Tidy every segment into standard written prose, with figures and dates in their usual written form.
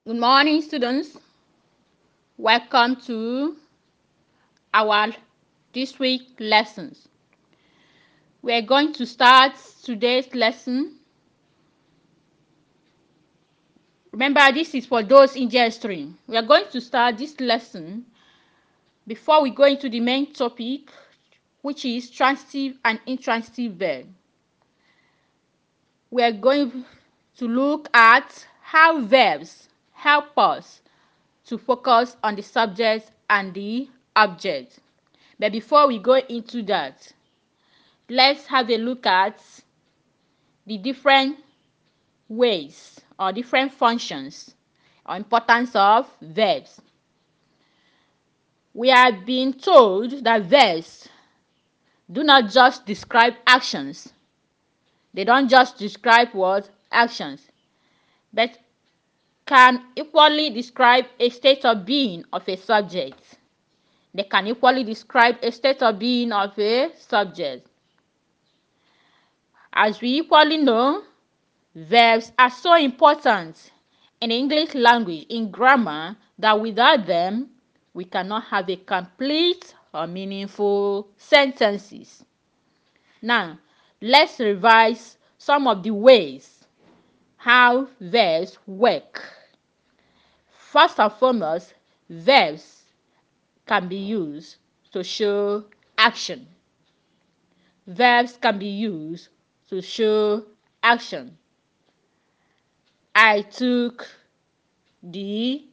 Good morning, students. Welcome to our this week lessons. We are going to start today's lesson. Remember, this is for those in JS3. We are going to start this lesson before we go into the main topic, which is transitive and intransitive verb. We are going to look at how verbs help us to focus on the subject and the object. But before we go into that, let's have a look at the different ways or different functions or importance of verbs. We are being told that verbs do not just describe actions. They don't just describe what? Actions. But can equally describe a state of being of a subject. They can equally describe a state of being of a subject. As we equally know, verbs are so important in the English language, in grammar, that without them, we cannot have a complete or meaningful sentences. Now, let's revise some of the ways how verbs work. First and foremost, verbs can be used to show action. Verbs can be used to show action. I took the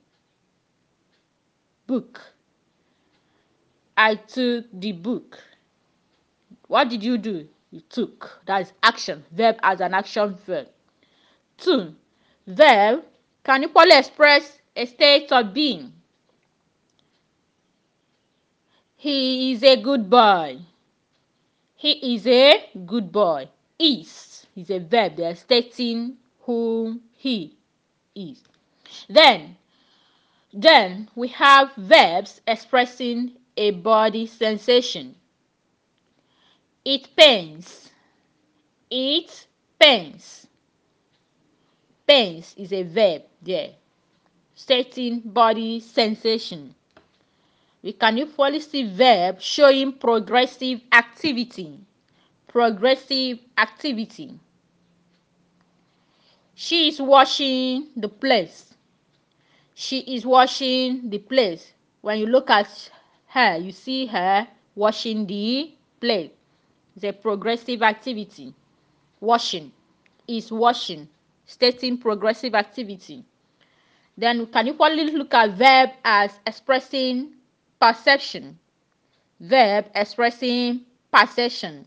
book. I took the book. What did you do? You took. That is action. Verb as an action verb. 2. Verb can equally express a state of being. He is a good boy. He is a good boy. Is a verb. They are stating who he is. Then we have verbs expressing a body sensation. It pains. It pains. Pains is a verb there, stating body sensation. We can equally see verb showing progressive activity. Progressive activity. She is washing the place. She is washing the place. When you look at her, you see her washing the plate. It's a progressive activity. Washing is washing, stating progressive activity. Then we can equally look at verb as expressing perception. Verb expressing perception.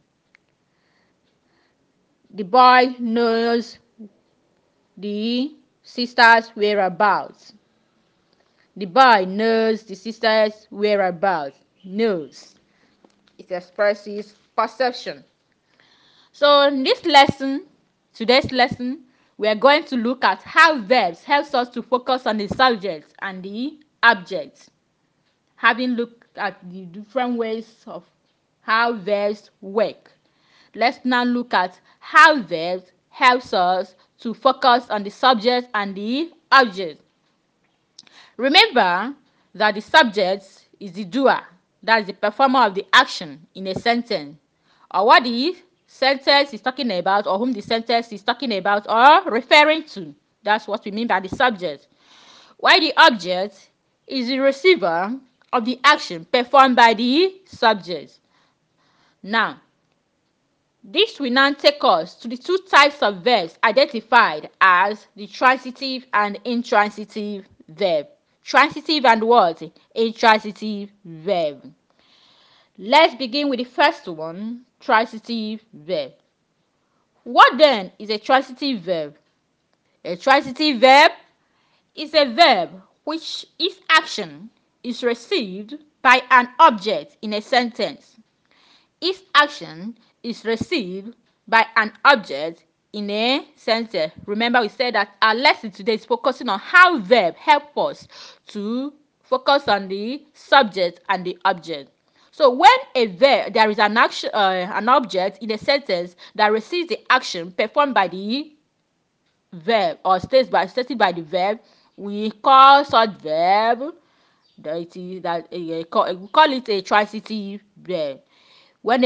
The boy knows the sister's whereabouts. The boy knows the sister's whereabouts. Knows. It expresses perception. So in this lesson, today's lesson, we are going to look at how verbs helps us to focus on the subject and the object. Having looked at the different ways of how verbs work, let's now look at how verbs helps us to focus on the subject and the object. Remember that the subject is the doer, that is the performer of the action in a sentence, or what the sentence is talking about, or whom the sentence is talking about or referring to. That's what we mean by the subject. While the object is the receiver of the action performed by the subject. Now, this will now take us to the two types of verbs identified as the transitive and intransitive verb. Transitive and what? Intransitive verb. Let's begin with the first one, transitive verb. What then is a transitive verb? A transitive verb is a verb which its action is received by an object in a sentence. Its action is received by an object in a sentence. Remember, we said that our lesson today is focusing on how verb help us to focus on the subject and the object. So when a verb, there is an action, an object in a sentence that receives the action performed by the verb or stated by the verb, We call such verb we call it a transitive verb. When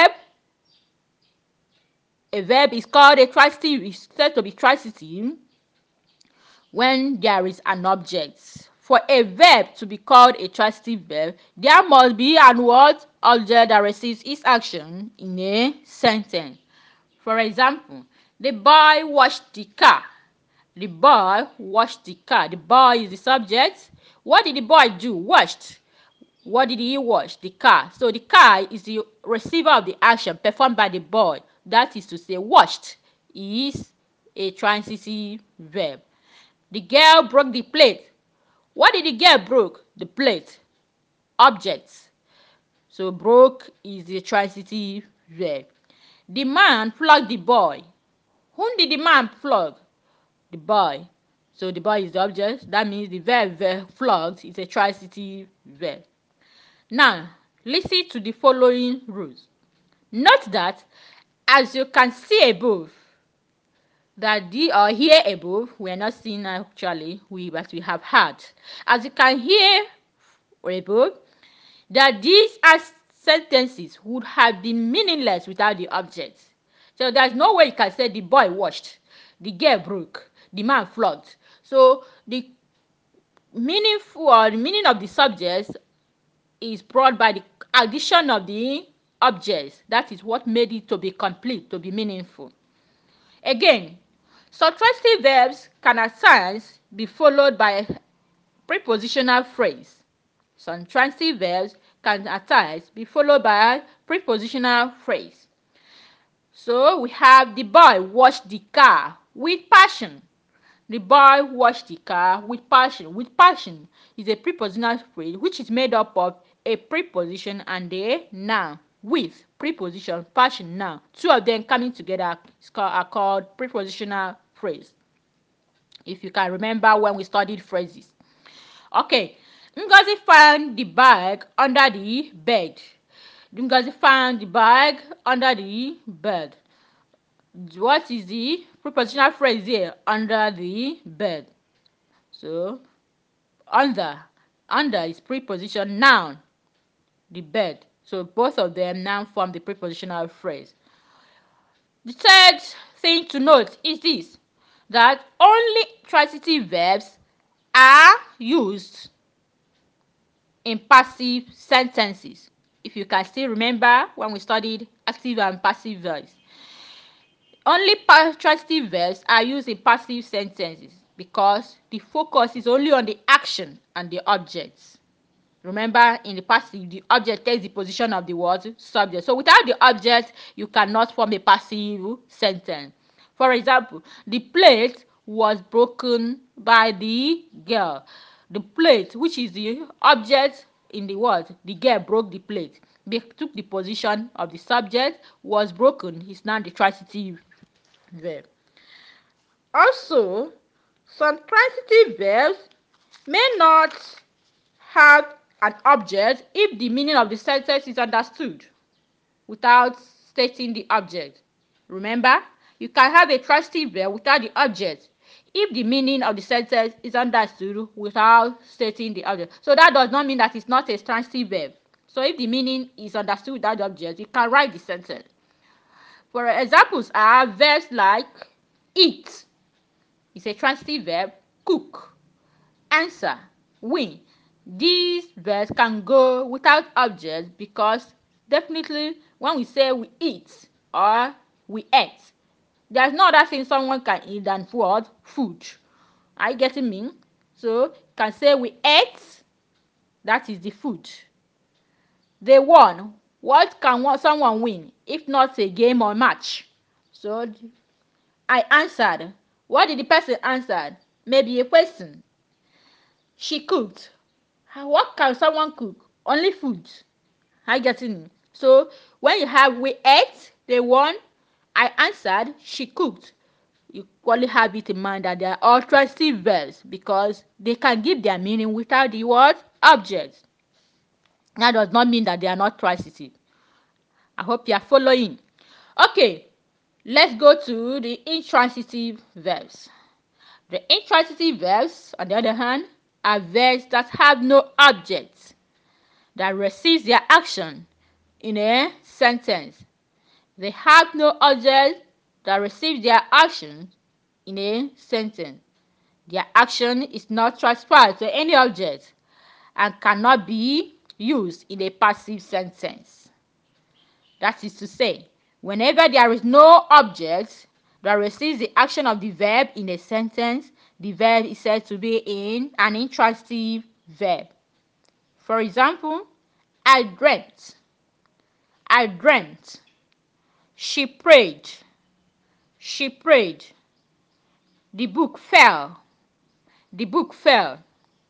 a verb is called a transitive, is said to be transitive when there is an object. For a verb to be called a transitive verb, there must be an what object that receives its action in a sentence. For example, the boy washed the car. The boy washed the car. The boy is the subject. What did the boy do? Washed. What did he wash? The car. So the car is the receiver of the action performed by the boy. That is to say, washed is a transitive verb. The girl broke the plate. What did the girl broke? The plate. Object. So broke is the transitive verb. The man flogged the boy. Whom did the man flog? The boy. So the boy is the object. That means the verb flogged is a transitive verb. Now, listen to the following rules. Note that as you can see above, that the or hear above, we are not seeing actually, but we have heard. As you can hear above, that these as sentences would have been meaningless without the object. So there's no way you can say the boy washed, the girl broke, the man flogged. So the meaning of the subject is brought by the addition of the objects. That is what made it to be complete, to be meaningful. Again, subtractive verbs can at times be followed by a prepositional phrase. Subtractive verbs can at times be followed by a prepositional phrase. So we have the boy washed the car with passion. The boy washed the car with passion. With passion is a prepositional phrase which is made up of a preposition and a noun. With preposition, passion, noun. Two of them coming together are called prepositional phrase. If you can remember when we studied phrases. Okay. Ngozi found the bag under the bed. Ngozi found the bag under the bed. What is the prepositional phrase here? Under the bed. So under is preposition, noun, the bed. So both of them now form the prepositional phrase. The third thing to note is this, that only transitive verbs are used in passive sentences. If you can still remember when we studied active and passive verbs. Only transitive verbs are used in passive sentences because the focus is only on the action and the objects. Remember, in the passive, the object takes the position of the word subject. So without the object, you cannot form a passive sentence. For example, the plate was broken by the girl. The plate, which is the object in the word, the girl broke the plate. They took the position of the subject, was broken, is now the transitive verb. Also, some transitive verbs may not have an object if the meaning of the sentence is understood without stating the object. Remember, you can have a transitive verb without the object if the meaning of the sentence is understood without stating the object. So that does not mean that it's not a transitive verb. So if the meaning is understood without the object, you can write the sentence. For examples are verbs like eat, it's a transitive verb, cook, answer, win. These verbs can go without objects because definitely when we say we eat or we ate, there's no other thing someone can eat than food. Are you getting me? So you can say we ate, that is the food. They won. What can someone win if not a game or match? So I answered. What did the person answer? Maybe a question. She cooked. What can someone cook? Only food. Are you getting me? So when you have we ate, they won, I answered, she cooked. You only have it in mind that they are all transitive verbs because they can give their meaning without the word object. That does not mean that they are not transitive. I hope you are following. Okay, let's go to the intransitive verbs. The intransitive verbs, on the other hand, are verbs that have no object that receives their action in a sentence. They have no object that receives their action in a sentence. Their action is not transferred to any object and cannot be used in a passive sentence. That is to say, whenever there is no object that receives the action of the verb in a sentence, the verb is said to be in an intransitive verb. For example, I dreamt. I dreamt. She prayed. She prayed. The book fell. The book fell.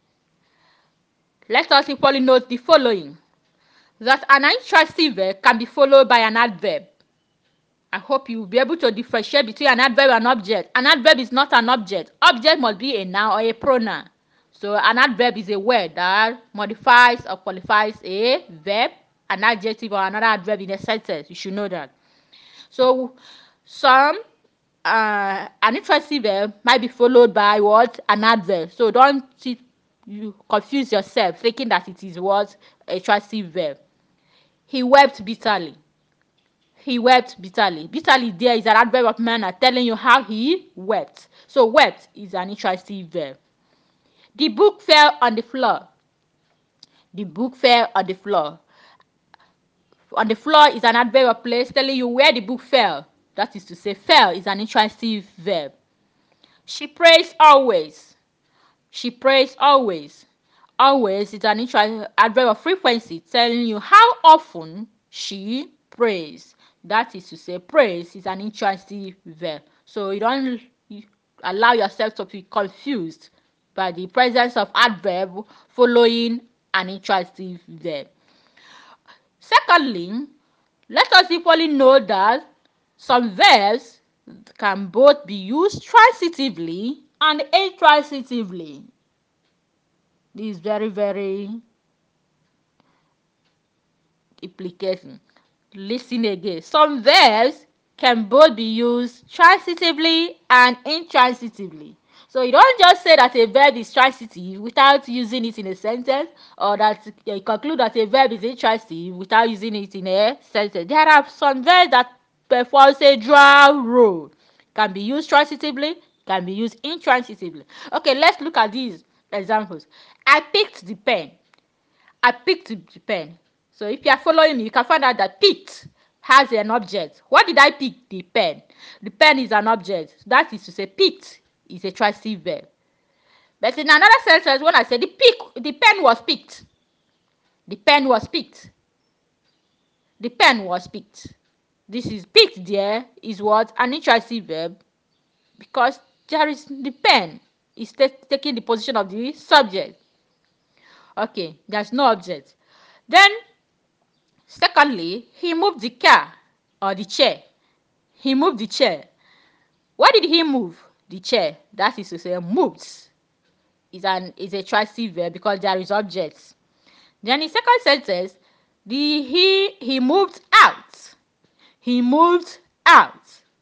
Let us equally note the following: that an intransitive verb can be followed by an adverb. I hope you will be able to differentiate between an adverb and object. An adverb is not an object. Object must be a noun or a pronoun. So an adverb is a word that modifies or qualifies a verb, an adjective, or another adverb in a sentence. You should know that. So some an intransitive verb might be followed by what? An adverb. So don't you confuse yourself thinking that it is what? A intransitive verb. He wept bitterly. He wept bitterly. Bitterly there is an adverb of manner telling you how he wept. So wept is an intransitive verb. The book fell on the floor. The book fell on the floor. On the floor is an adverb of place telling you where the book fell. That is to say, fell is an intransitive verb. She prays always. She prays always. Always is an adverb of frequency telling you how often she prays. That is to say, praise is an intransitive verb. So you don't allow yourself to be confused by the presence of adverb following an intransitive verb. Secondly, let us equally know that some verbs can both be used transitively and intransitively. This is very, very implicating. Listen again. Some verbs can both be used transitively and intransitively. So you don't just say that a verb is transitive without using it in a sentence, or that you conclude that a verb is intransitive without using it in a sentence. There are some verbs that perform a dual role. Can be used transitively, can be used intransitively. Okay, let's look at these examples. I picked the pen. I picked the pen. So if you are following me, you can find out that picked has an object. What did I pick? The pen. The pen is an object. That is to say, picked is a transitive verb. But in another sentence, when I say the pen was picked, the pen was picked, the pen was picked. This is picked there is what? An intransitive verb, because there is the pen is taking the position of the subject. Okay, there's no object. Then secondly, he moved the car or the chair. He moved the chair. What did he move? The chair. That is to say, moved is a transitive verb because there is objects. Then in second sentence, he moved out. He moved out.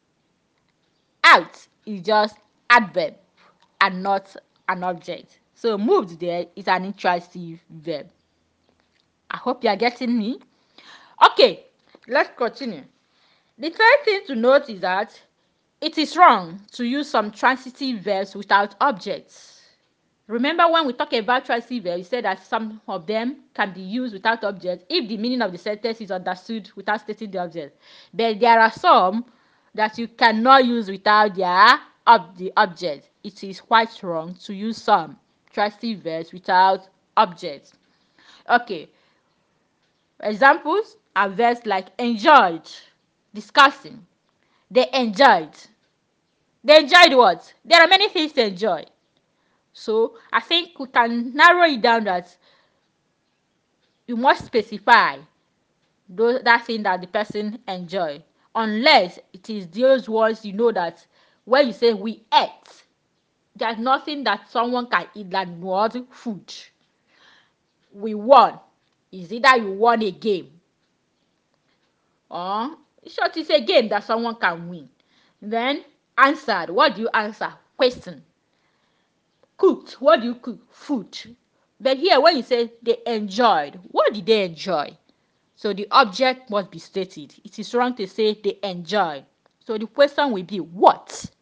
Out is just adverb and not an object. So moved there is an intransitive verb. I hope you are getting me. Okay, let's continue. The third thing to note is that it is wrong to use some transitive verbs without objects. Remember when we talk about transitive verbs, we said that some of them can be used without objects if the meaning of the sentence is understood without stating the object. But there are some that you cannot use without the object. It is quite wrong to use some transitive verbs without objects. Okay, examples are verbs like enjoyed, discussing. They enjoyed. They enjoyed what? There are many things to enjoy. So I think we can narrow it down that you must specify that thing that the person enjoy, unless it is those ones you know that when you say we ate, there's nothing that someone can eat than what? Food. We won is either you won a game or short is a game that someone can win. Then answered. What do you answer? Question. Cooked. What do you cook? Food. But here, when you say they enjoyed, what did they enjoy? So the object must be stated. It is wrong to say they enjoy. So the question will be what?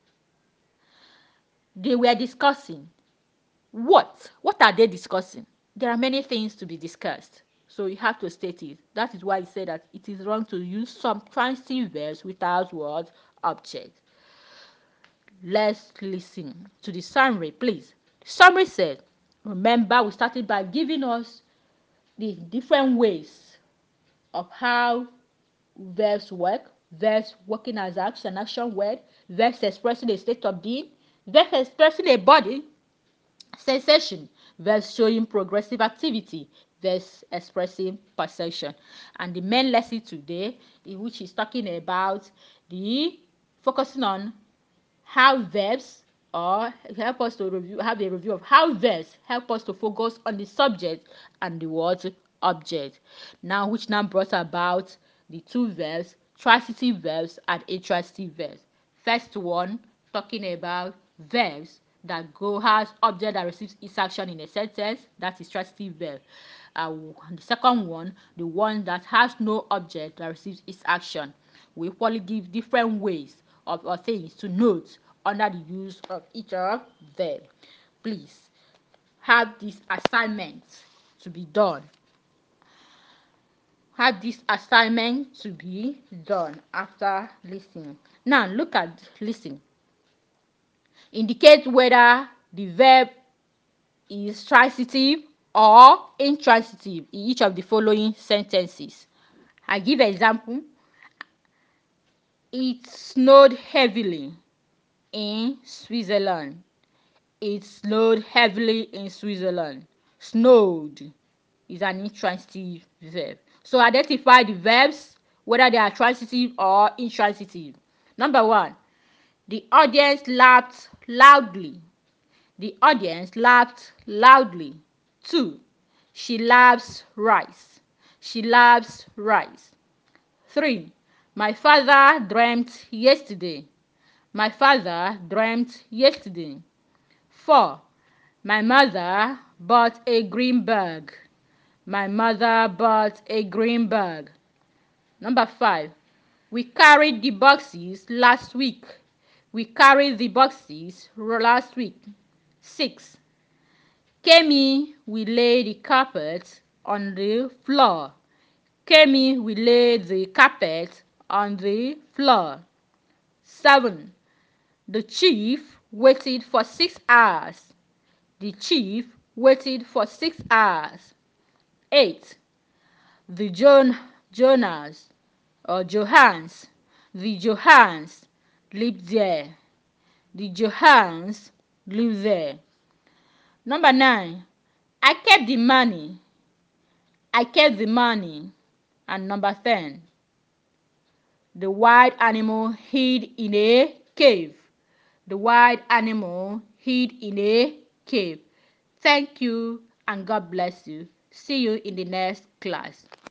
They were discussing. What? What are they discussing? There are many things to be discussed. So you have to state it. That is why I say that it is wrong to use some transitive verbs without what? Object. Let's listen to the summary, please. The summary said, remember we started by giving us the different ways of how verbs work, verbs working as action word, verbs expressing a state of being, verbs expressing a body, sensation, verbs showing progressive activity, verbs expressing perception. And the main lesson today, in which is talking about the focusing on how verbs or help us to have a review of how verbs help us to focus on the subject and the word object. Now, which now brought about the two verbs, transitive verbs and intransitive verbs. First one, talking about verbs that go has object that receives its action in a sentence, that is transitive verb. The second one, the one that has no object that receives its action. We equally give different ways of things to note under the use of each of them. Please have this assignment to be done. Have this assignment to be done after listening. Now look at listen. Indicate whether the verb is transitive or intransitive in each of the following sentences. I give example. It snowed heavily in Switzerland. It snowed heavily in Switzerland. Snowed is an intransitive verb. So identify the verbs, whether they are transitive or intransitive. Number one, the audience laughed loudly. The audience laughed loudly. 2. She loves rice. She loves rice. 3. My father dreamt yesterday. My father dreamt yesterday. 4. My mother bought a green bag. My mother bought a green bag. Number 5. We carried the boxes last week. We carried the boxes last week. 6. Kemi will lay the carpet on the floor. Kemi will lay the carpet on the floor. 7. The chief waited for 6 hours. The chief waited for 6 hours. 8. The Jonas or Johans. The Johans lived there. The Johans lived there. Number 9. I kept the money. I kept the money. And number 10. The wild animal hid in a cave. The wild animal hid in a cave. Thank you and God bless you. See you in the next class.